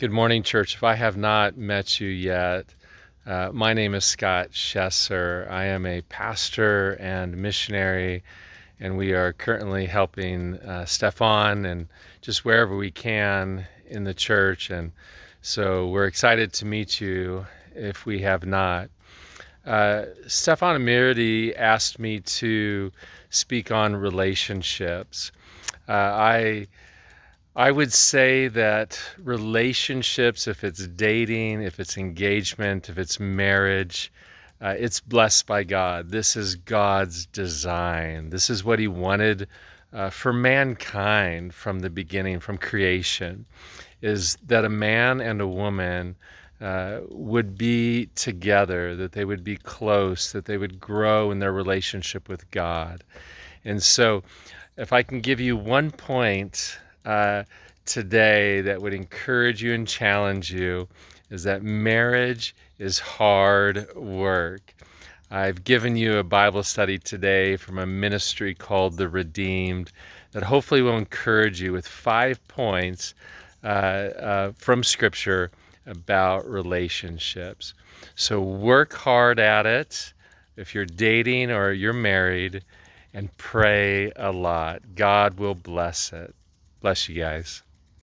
Good morning, church. If I have not met you yet, my name is Scott Schesser. I am a pastor and missionary, and we are currently helping Stefan and just wherever we can in the church. And so we're excited to meet you if we have not. Stefan Amirdi asked me to speak on relationships. I would say that relationships, if it's dating, if it's engagement, if it's marriage, it's blessed by God. This is God's design. This is what He wanted for mankind from the beginning, from creation, is that a man and a woman would be together, that they would be close, that they would grow in their relationship with God. And so, if I can give you one point today that would encourage you and challenge you, is that marriage is hard work. I've given you a Bible study today from a ministry called The Redeemed that hopefully will encourage you with 5 points from Scripture about relationships. So work hard at it if you're dating or you're married, and pray a lot. God will bless it. Bless you guys.